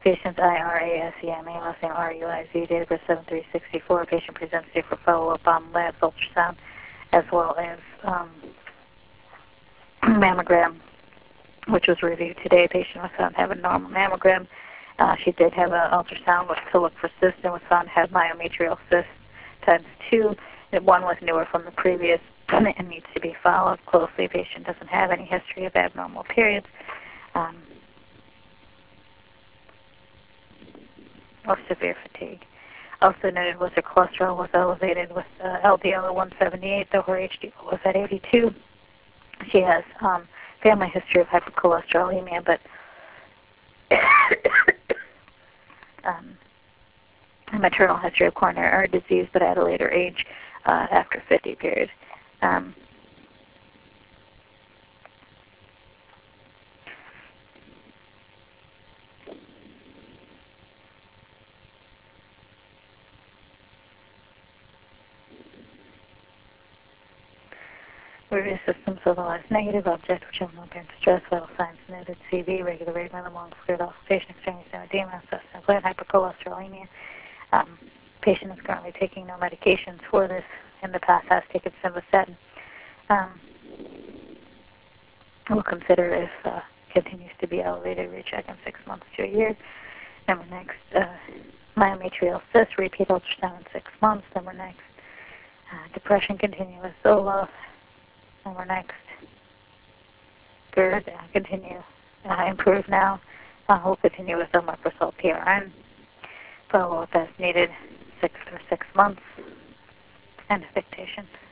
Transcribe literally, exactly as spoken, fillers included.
Patient's I R A S E M A, last name R U I Z, date of birth seven three sixty-four. Patient presents today for follow-up on labs, ultrasound, as well as um, mammogram, which was reviewed today. Patient was found to have a normal mammogram. Uh, she did have an ultrasound to look for cysts and was found to have myometrial cysts times two. One was newer from the previous and needs to be followed closely. Patient doesn't have any history of abnormal periods um, or severe fatigue. Also noted was her cholesterol was elevated with uh, L D L at one seventy-eight, though her H D L was at eighty-two. She has um, family history of hypercholesterolemia, but um, a maternal history of coronary artery disease, but at a later age, uh, after fifty period. Um, Review systems otherwise negative, object which have no apparent stress, vital signs noted, C V, regular rate, minimum fluid oscillation, extraneous edema, assessment plan, hypercholesterolemia. Um, patient is currently taking no medications for this. In the past has taken simvastatin. Um, we'll consider if uh, continues to be elevated, recheck in six months to a year. Number next, uh, myometrial cyst, repeat ultrasound in six months. Number next, uh, depression continuous Zola. Number next, GERD, uh, continue, uh, improve now. Uh, we'll continue with omeprazole P R N. Follow up as needed, six or six months. End of dictation.